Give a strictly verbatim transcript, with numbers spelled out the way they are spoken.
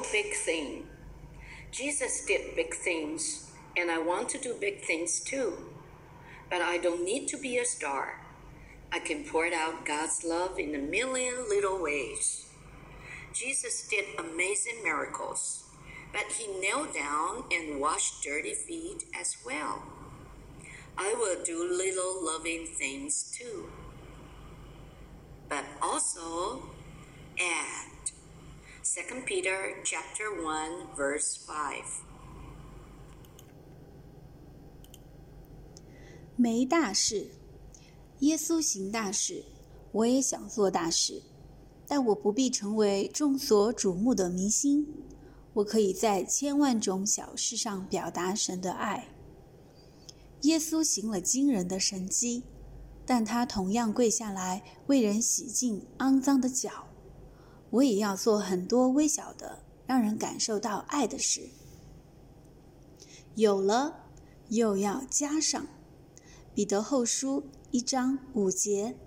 big thing. Jesus did big things, and I want to do big things too. But I don't need to be a star. I can pour out God's love in a million little ways. Jesus did amazing miracles, but he knelt down and washed dirty feet as well. I will do little loving things too. But also add. Second Peter chapter one, verse five. 没大事，耶稣行大事，我也想做大事，但我不必成为众所瞩目的明星，我可以在千万种小事上表达神的爱。耶稣行了惊人的神迹，但他同样跪下来为人洗净肮脏的脚。我也要做很多微小的让人感受到爱的事。有了，又要加上。彼得后书一章五节，